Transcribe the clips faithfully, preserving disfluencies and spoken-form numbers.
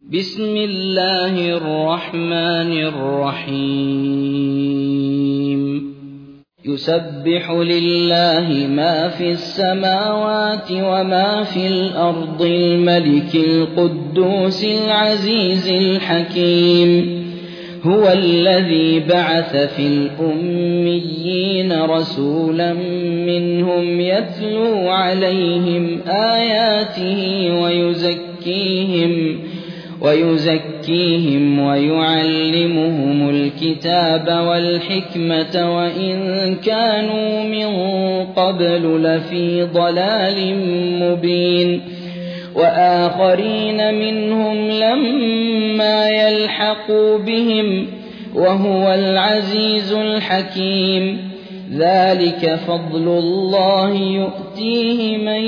بسم الله الرحمن الرحيم يسبح لله ما في السماوات وما في الأرض الملك القدوس العزيز الحكيم هو الذي بعث في الأميين رسولا منهم يتلو عليهم آياته ويزكيهم ويزكيهم ويعلمهم الكتاب والحكمة وإن كانوا من قبل لفي ضلال مبين وآخرين منهم لما يلحقوا بهم وهو العزيز الحكيم ذلك فضل الله يؤتيه من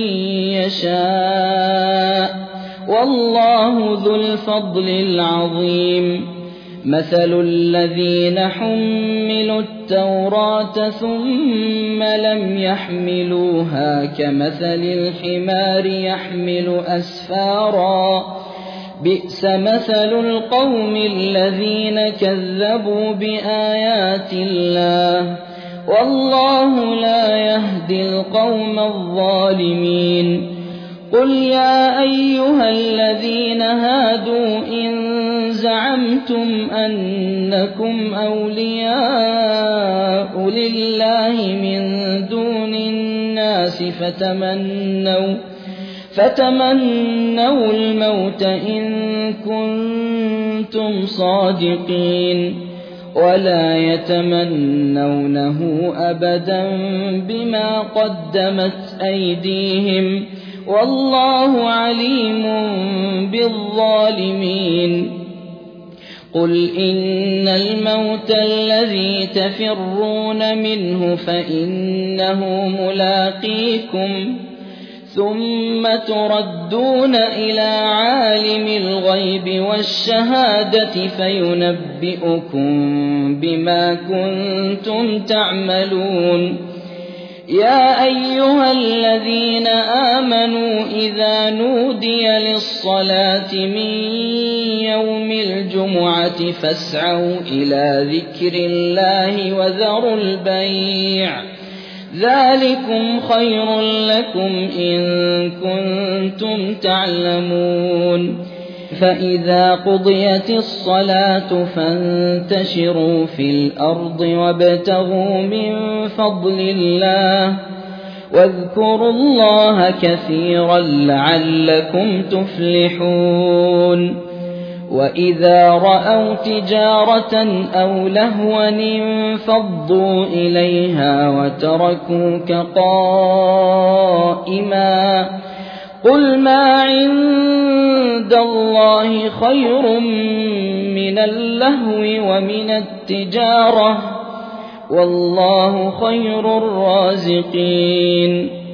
يشاء والله ذو الفضل العظيم مثل الذين حملوا التوراة ثم لم يحملوها كمثل الحمار يحمل أسفارا بئس مثل القوم الذين كذبوا بآيات الله والله لا يهدي القوم الظالمين قل يا أيها الذين هادوا إن زعمتم أنكم أولياء لله من دون الناس فتمنوا فتمنوا الموت إن كنتم صادقين ولا يتمنونه أبدا بما قدمت أيديهم والله عليم بالظالمين قل إن الموت الذي تفرون منه فإنه ملاقيكم ثم تردون إلى عالم الغيب والشهادة فينبئكم بما كنتم تعملون يا أيها الذين آمنوا إذا نودي للصلاة من يوم الجمعة فاسعوا إلى ذكر الله وذروا البيع ذلكم خير لكم إن كنتم تعلمون فإذا قضيت الصلاة فانتشروا في الأرض وابتغوا من فضل الله واذكروا الله كثيرا لعلكم تفلحون وإذا رأوا تجارة أو لهوا انفضوا إليها وتركوك قائما قل ما عند الله خير من اللهو ومن التجارة والله خير الرازقين